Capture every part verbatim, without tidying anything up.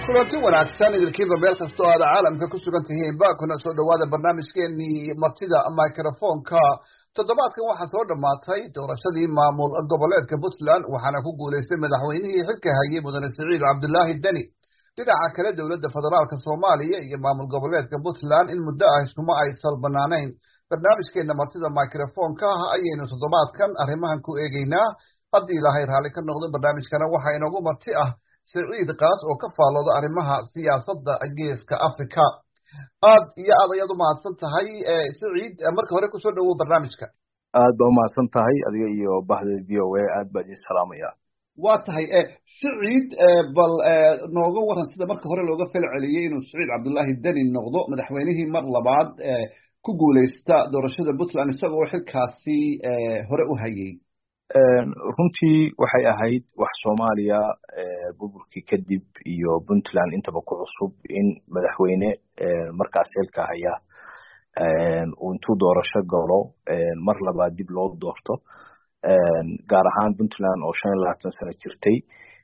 kulanti wanaagsan idinkiiba meel kastoo aad caalamka ku sugan tihiin ba kuna soo dhawaada barnaamijkeenii martida microfonka toddobaadkan waxaa soo dhammaatay doorashadii maamul goboleedka Puntland waxaana ku guuleystay madaxweynihii xilka hayay mudane Siciid Cabdullaahi Deni. dhinaca kale dowladda federaalka Soomaaliya iyo maamul goboleedka Puntland in muddo ah iskuma ay salbanaanayn. barnaamijkeena martida microfonka ayaynu toddobaadkan arrimahan ku eegaynaa. haddii ilaahay raalli ka noqdo barnaamijkana waxaa inoogu marti ah Siciid Qaas oo ka faalooda arrimaha siyaasadda geeska Afrika. aad iyo aad ayaad u mahadsan tahay Siciid, marka hore ku soo dhawow barnaamijka. aad baa u mahadsan tahay adiga iyo bahda V O A, aad baan idin salaamaya. waa tahay Siciid, bal nooga waran sida marka hore looga fal celiyay inuu Siciid Cabdullaahi Deni noqdo madaxweynihii mar labaad ku guuleysta doorashada Puntland isagoo xilkaasi hore u hayay. runtii waxay ahayd wax Soomaaliya burburkii kadib iyo Puntland intaba ku cusub in madaxweyne markaas xilka haya uu intuu doorasho galo mar labaad dib loo doorto, gaar ahaan Puntland oo shan iyo labaatan sano jirtay.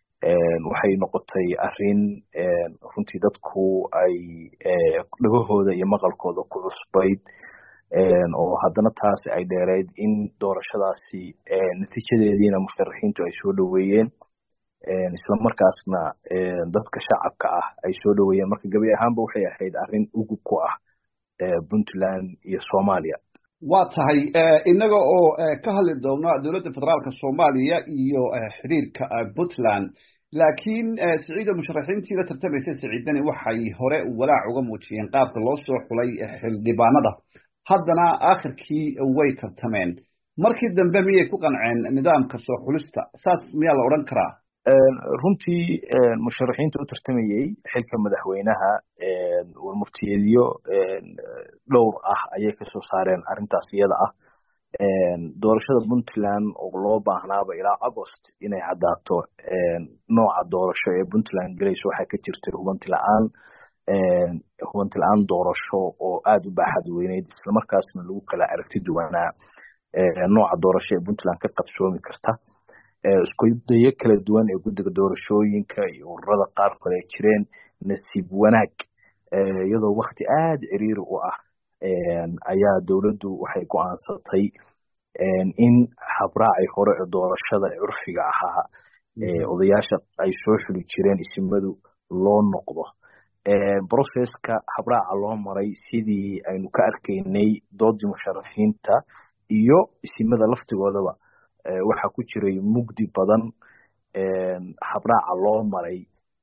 waxay noqotay arrin runtii dadku ay dhagahooda iyo maqalkooda ku cusbayd, oo haddana taas ay dheereyd in doorashadaasi natiijadeediina musharaxiintu ay soo dhaweeyeen, isla markaasna dadka shacabka ah ay soo dhaweeyeen. marka gabi ahaanba waxay ahayd arrin ugub ku ah Puntland iyo Soomaaliya. waa tahay inaga oo ka hadli doona dowladda federaalka Soomaaliya iyo xiriirka Puntland, laakiin Siciida musharaxiintii la tartamaysay Siciid Deni waxay hore walaac uga muujiyeen qaabka loo soo xulay xildhibaanada. haddana aakhirkii way tartameen. markii dambe miyay ku qanceen nidaamka soo xulista? saas miyaa la odhan karaa? runtii musharaxiinta u tartamayey xilka madaxweynaha warmurtiyeedyo dhowr ah ayay kasoo saareen arrintaas iyada ah. doorashada Puntland oo loo baahnaaba ilaa August inay caddaato nooca doorasho ee Puntland galayso waxaa ka jirtay hubanti la-aan hubanti la-aan doorasho oo aada u baaxad weyneyd, isla markaasna lagu kala aragti duwanaa nooca doorasho ee Puntland ka qabsoomi karta. isku dayo kala duwan ee guddiga doorashooyinka iyo ururada qaarkood ay jireen. nasiib wanaag iyadoo waqti aada ciriiri u ah ayaa dowladdu waxay go'aansatay in habraacii hore ee doorashada ee curfiga ahaa odayaasha ay soo xuli jireen isimadu loo noqdo. broseska habraaca loo maray sidii aynu ka arkaynay doodii musharaxiinta iyo isimada laftigoodaba waxaa ku jiray mugdi badan. habraaca loo maray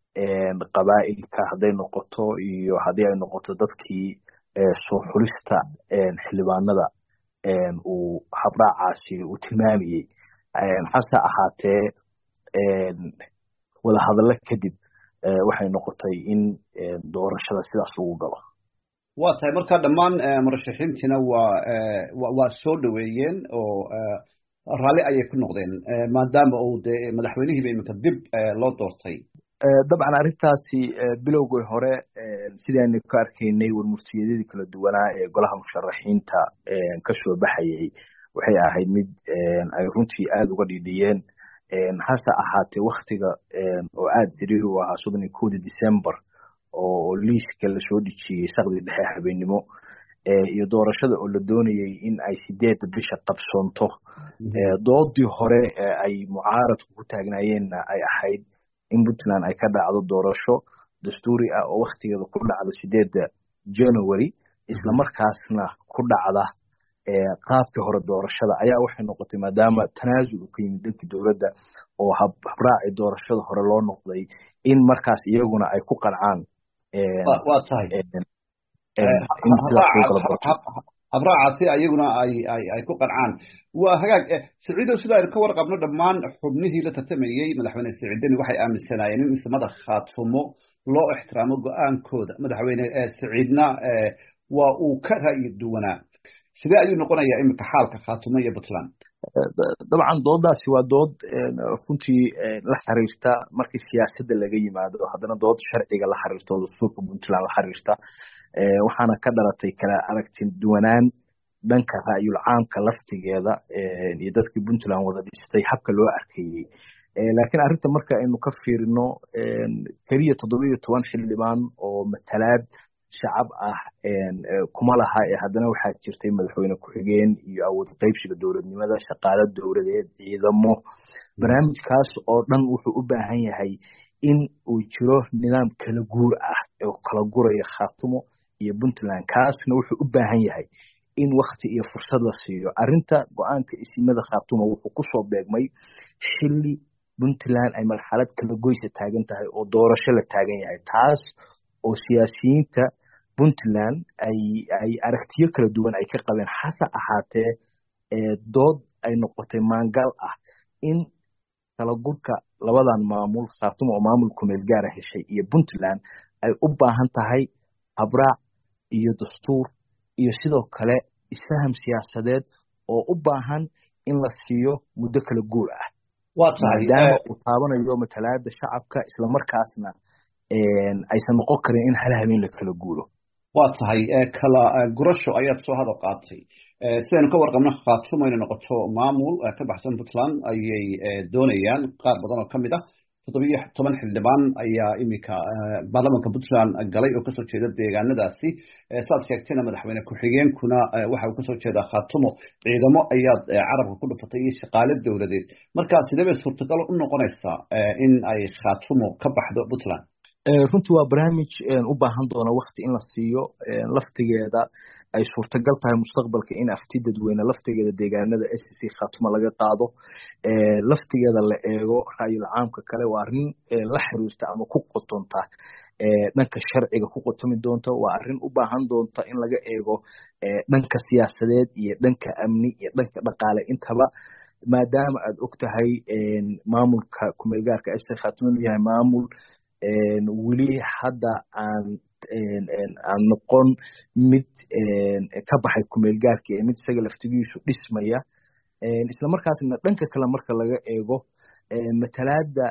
qabaa'ilka hadday noqoto iyo haddii ay noqoto dadkii soo xulista xildhibaanada uu habraacaasi uu tilmaamayey. hase ahaatee wadahadallo kadib waxay noqotay in doorashada sidaas lagu galo. waa tahay marka dhammaan murashaxiintiina waa waa soo dhaweeyeen oo raalli ayay ku noqdeen maadaama uu dee madaxweynihiiba iminka dib loo doortay. dabcan arrintaasi bilowgii hore sidii aynu ka arkaynay warmurtiyeedyadii kala duwanaa ee golaha musharaxiinta kasoo baxayay waxay ahayd mid ay runtii aada uga dhidhiyeen. hase ahaatee waktiga oo aada ciriiri u ahaa soddon iyo kowdii December oo liiska lasoo dhijiyey saqdi dhexe habeenimo iyo doorashada oo la doonayay in ay sideedda bisha qabsoonto. doodii hore ay mucaaradku ku taagnaayeenna ay ahayd in Puntland ay ka dhacdo doorasho dastuuri ah oo waktigeeda ku dhacdo sideedda January, isla markaasna ku dhacda qaabkii hore doorashada ayaa waxay noqotay maadaama tanaasul uu ka yimid dhankii dowladda oo habraaci doorashada hore loo noqday in markaas iyaguna ay ku qancaan. waa tahay habraacaasi ayaguna ay ay ay ku qancaan. waa hagaag Siciidow, sida aynu ka warqabno dhammaan xubnihii la tartamayey madaxweyne Siciid Deni waxay aaminsanaayeen in ismada khaatumo loo ixtiraamo go-aankooda. madaxweyne Siciidna waa uu ka ra'yi duwanaa. sidee ayuu noqonayaa iminka xaalka khaatumo iyo Puntland? dabcan doodaasi waa dood runtii la xiriirta markii siyaasadda laga yimaado, haddana dood sharciga la xiriirta oo dastuurka Puntland la xiriirta. waxaana ka dhalatay kala aragti duwanaan dhanka ra'yul caamka laftigeeda iyo dadkii Puntland wada dhistay habka loo arkayay laakiin arrinta marka aynu ka fiirino keliya toddoba iyo toban xildhibaan oo matalaad shacab ah kuma laha ee haddana waxaa jirtay madaxweyne ku-xigeen iyo awood qaybsiga dowladnimada, shaqaale dowladeed, ciidamo. barnaamijkaas oo dhan wuxuu u baahan yahay in uu jiro nidaam kala guur ah oo kala guraya Khaatumo iyo Puntland. kaasna wuxuu u baahan yahay in waqti iyo fursad la siiyo. arrinta go-aanka isimada Khaatumo wuxuu ku soo beegmay xilli Puntland ay marxalad kala goysa taagan tahay oo doorasho la taagan yahay, taas oo siyaasiyiinta Puntland ay ay aragtiyo kala duwan ay ka qabeen. hase ahaatee dood ay noqotay maangal ah in kala gurka labadan maamul, Khaatumo oo maamul ku meel gaar ah heshay iyo Puntland, ay u baahan tahay habraac iyo dastuur iyo sidoo kale isfaham siyaasadeed oo u baahan in la siiyo muddo kala guur ah. maadaama uu taabanayo matalaada shacabka isla markaasna aysan noqon karin in hal habeen la kala guuro. waa tahay kala gurasho ayaad soo hadal qaatay. sidaynu ka warqabno Khaatumo inay noqoto maamul ka baxsan Puntland ayay doonayaan qaar badan oo ka mid ah. toddoba iyo toban xildhibaan ayaa iminka baarlamaanka Puntland galay oo kasoo jeeda deegaanadaasi. saad sheegtayna madaxweyne ku-xigeenkuna waxa uu kasoo jeedaa Khaatumo. ciidamo ayaad carabka ku dhufatay iyo shaqaale dowladeed. markaa sidee bay suurtagal u noqonaysaa in ay Khaatumo ka baxdo Puntland? runtii waa barnaamij u baahan doona waqti in la siiyo. laftigeeda ay suurtagal tahay mustaqbalka in afti dadweyne laftigeeda deegaanada S C Khaatumo laga qaado. laftigeeda la eego ra'yul caamka kale waa arrin la xiriirta ama ku qotonta dhanka sharciga ku qotomi doonta. waa arrin u baahan doonta in laga eego dhanka siyaasadeed iyo dhanka amni iyo dhanka dhaqaale intaba, maadaama aad og tahay maamulka kumeel gaarka S C Khaatumo inuu yahay maamul weli hadda aan aan noqon mid ka baxay kumeel gaarka ee mid isaga laftigiisu dhismaya. isla markaasna dhanka kale marka laga eego matalaada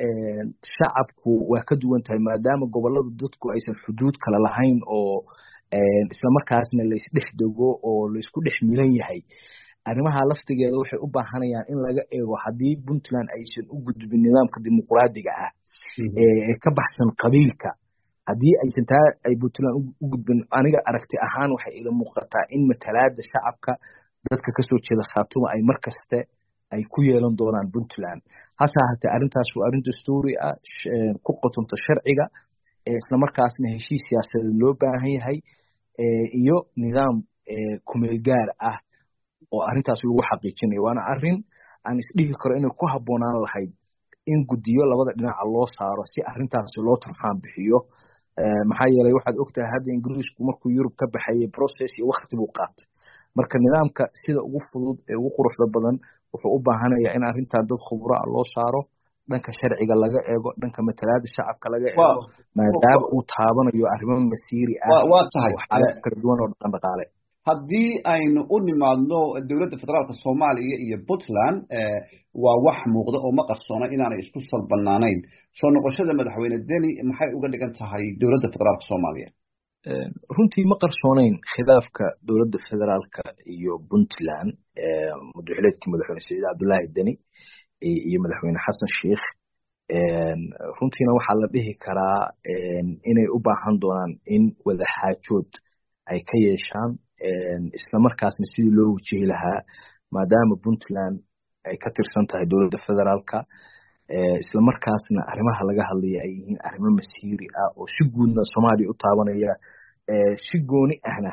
shacabku waa ka duwan tahay maadaama gobolada dadku aysan xuduud kala lahayn oo isla markaasna la isdhex dego oo la isku dhex milan yahay. arrimaha laftigeeda waxay u baahanayaan in laga eego haddii Puntland aysan u gudbin nidaamka dimuqraadiga ah ee ka baxsan qabiilka, haddii aysan taa ay Puntland u gudbin, aniga aragti ahaan waxay ila muuqataa in matalaada shacabka dadka kasoo jeeda Khaatumo ay markaste ay ku yeelan doonaan Puntland. hase ahaatee arrintaas waa arrin dastuuri ah ku qotonta sharciga isla markaasna heshiis siyaasadeed loo baahan yahay iyo nidaam kumeel gaar ah oo arrintaas lagu xaqiijinayo. waana arrin aan isdhihi karo inay ku habboonaan lahayd in guddiyo labada dhinaca loo saaro si arrintaasi loo turxaan bixiyo. maxaa yeelay waxaad ogtahay hadda Ingiriisku markuu Yurub ka baxayay process iyo waqti buu qaatay. marka nidaamka sida ugu fudud ee ugu quruxda badan wuxuu u baahanayaa in arrintan dad khubro ah loo saaro, dhanka sharciga laga eego, dhanka matalaada shacabka laga eego, maadaama uu taabanayo arrimo masiiri ah oo xaalad kala duwan oo dhaqan dhaqaale. haddii aynu u nimaadno dowladda federaalka Soomaaliya iyo Puntland waa wax muuqda oo ma qarsoona inaanay isku salbanaanayn. soo noqoshada madaxweyne Deni maxay uga dhigan tahay dowladda federaalka Soomaaliya? runtii ma qarsoonayn khilaafka dowladda federaalka iyo Puntland madaxweynaha madaxweyne Saciid Cabdullaahi Deni iyo madaxweyne Xasan Sheikh. runtiina waxaa la dhihi karaa inay u baahan doonaan in wada xaajood ay ka yeeshaan isla markaasna sidii loo wajihi lahaa maadaama Puntland ay ka tirsan tahay dowladda federaalka isla markaasna arrimaha laga hadlaya ay yihiin arrimo masiiri ah oo si guudna Soomaaliya u taabanaya si gooni ahna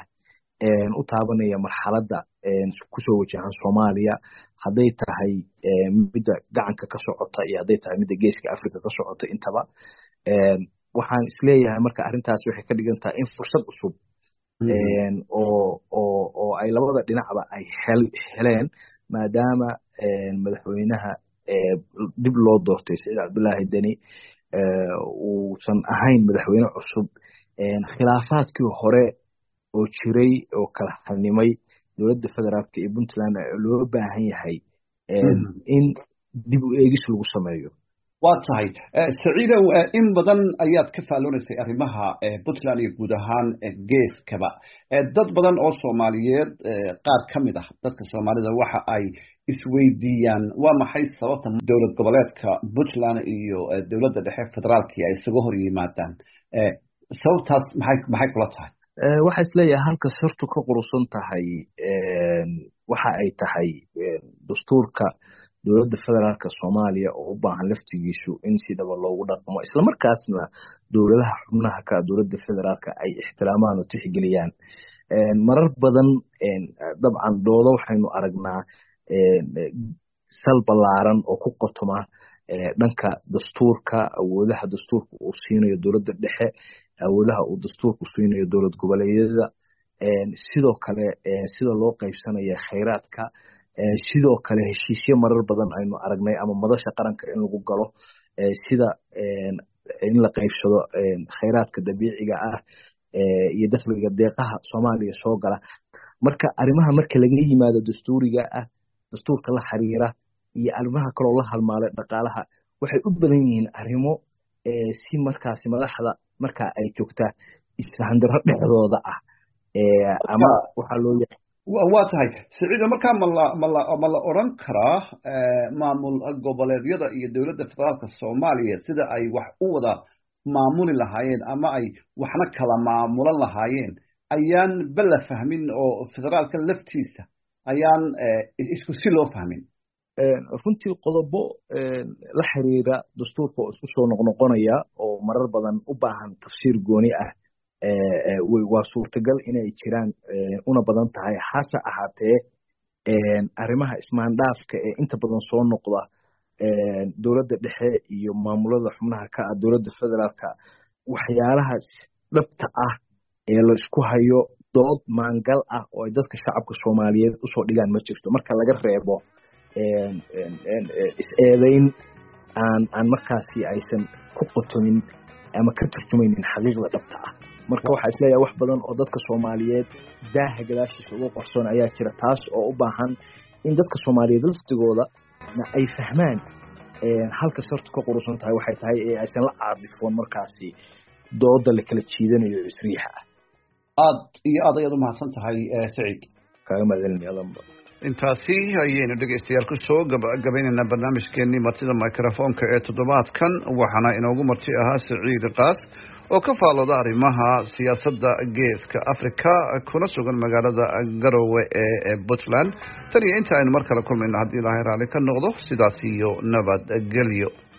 u taabanaya marxaladda kusoo wajahan Soomaaliya, hadday tahay midda gacanka ka socota iyo hadday tahay midda geeska Afrika ka socota intaba. waxaan isleeyahay marka arrintaas waxay ka dhigan tahay in fursad cusub oo oo oo ay labada dhinacba ay heleen maadaama madaxweynaha dib loo doortay Saciid Cabdullaahi Deni uusan ahayn madaxweyne cusub. khilaafaadkii hore oo jiray oo kala xalnimay dowladda federaalka iyo Puntland loo baahan yahay in dib u eegis lagu sameeyo. waa tahay Saciidow, in badan ayaad ka faalloonaysay arrimaha Puntland iyo guud ahaan geeskaba. dad badan oo Soomaaliyeed qaar ka mid ah dadka Soomaalida waxa ay isweydiiyaan waa maxay sababta dowlad goboleedka Puntland iyo dowladda dhexe federaalka ay isugu hor yimaadaan sababtaas maxay maxay kula tahay waxa isleeyahay halka sirtu ka qurusan tahay waxa ay tahay dastuurka dowladda federaalka Soomaaliya oo u baahan laftigiisu in si dhab loogu dhaqmo isla markaasna dowladaha xubnaha ka dowladda federaalka ay ixtiraamaan oo tixgeliyaan marar badan dabcan doodo waxaynu aragnaa sal balaaran oo ku qotoma dhanka dastuurka awoodaha dastuurka uu siinayo dowladda dhexe awoodaha uu dastuurku siinayo dowlad goboleedyada sidoo kale sida loo qaybsanayo kheyraadka sidoo kale heshiisyo marar badan aynu aragnay ama madasha qaranka in lagu galo sida in la qaybsado kheyraadka dabiiciga ah iyo dakhliga deeqaha Soomaaliya soo gala marka arimaha marka laga yimaado dastuuriga ah dastuurka la xiriira iyo arimaha kale oo la halmaalay dhaqaalaha waxay u badan yihiin arimo si markaasi madaxda marka ay joogtaa isfahandaro dhexdooda ah ama waxa loo yahay waa tahay siciid markaa ma la ma la ma la oran karaa maamul goboleedyada iyo dowladda federaalka Soomaaliya sida ay wax u wada maamuli lahaayeen ama ay waxna kala maamulan lahaayeen ayaan bala fahmin oo federaalka laftiisa ayaan isku si loo fahmin runtii qodobo la xiriira dastuurka oo isku soo noqnoqonaya oo marar badan u baahan tafsiir gooni ah waa suurtagal inay jiraan una badan tahay hase ahaatee arrimaha ismaandhaafka ee inta badan soo noqda dowladda dhexe iyo maamulada xubnaha ka ah dowladda federaalka waxyaalaha dhabta ah ee la isku hayo dood maangal ah oo ay dadka shacabka Soomaaliyeed u soo dhigaan ma jirto marka laga reebo is-eedayn aan aan markaasi aysan ku qotomin ama ka turjumaynin xaqiiqda dhabta ah marka waxa isleeyahay wax badan oo dadka Soomaaliyeed daaha gadaashiisa ugu qarsoon ayaa jira taas oo u baahan in dadka Soomaaliyeed laftigooda ay fahmaan halka sirtu ka qurusan tahay waxay tahay ee aysan la caadifoon markaasi dooda la kala jiidanayo isriixa aad iyo aad ayaad u mahadsan tahay Saciid kaaga mahadcelinayaa intaasi ayaynu dhegeystayaal ku soo gabagabaynayna barnaamijkeenii martida microphone-ka ee toddobaadkan waxaana inoogu marti ahaa Saciid Qaas oo ka faalooda arrimaha siyaasadda geeska Afrika kuna sugan magaalada Garowe ee Puntland tan iyo inta aynu mar kale kulmayno haddii Ilaahay raali ka noqdo sidaas iyo nabad gelyo